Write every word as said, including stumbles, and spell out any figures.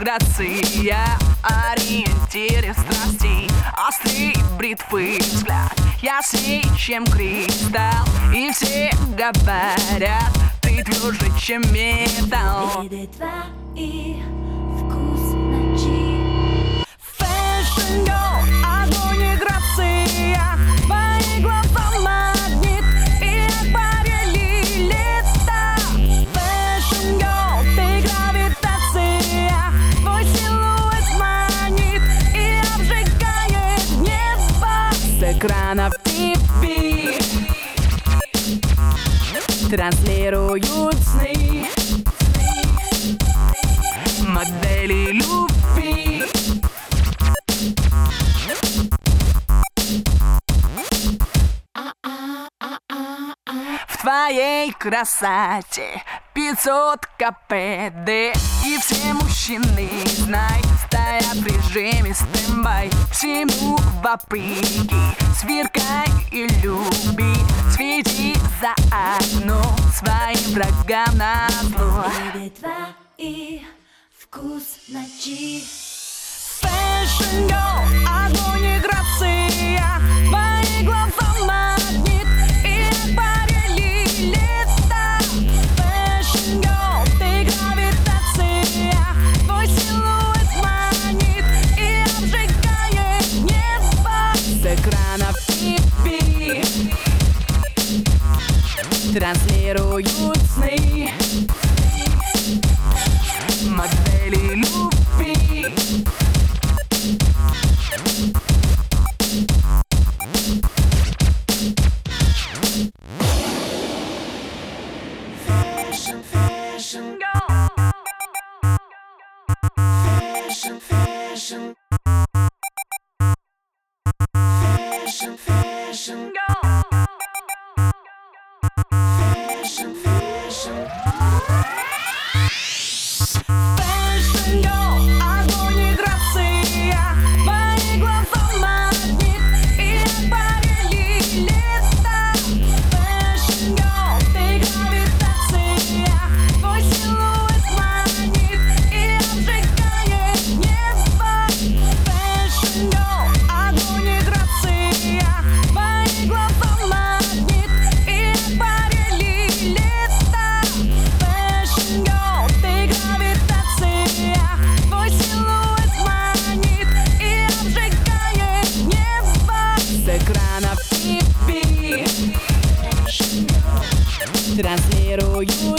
грация, ориентиры страстей, острый бритвый взгляд, ясней, чем кристалл. И все говорят, ты тверже, чем металл. Виды твои вкус ночи. Fashion girl, огонь и грация, твои глаза магнит, и парили лета. Fashion girl, ты гравитация, твой силуэт манит и обжигает небо. С экранов ти ви транслируют сны модели любви. В твоей красоте пятьсот КПД, и все мужчины, знай, стоят в режиме стендбай. Всему вопреки, сверкай и люби, свети за окном своим врагам назло. Виды твои вкус ночи. Fashion girl, огонь и грация, твои глаза магнит и парили лета. Fashion girl, ты гравитация, твой силуэт манит и обжигает небо. С экранов ти ви транслируют сны модели любви. Fashion, fashion, fashion, fashion, fashion, fashion, fashion, fashion. Fashion girl, огонь и грация, твои глаза магнит и парили лета. Fashion girl, ты гравитация, твой силуэт манит и обжигает небо. Fashion girl, огонь и грация, твои глаза магнит и парили лета. Fashion girl, ты гравитация, твой силуэт манит и обжигает небо. С экранов ти ви транслируют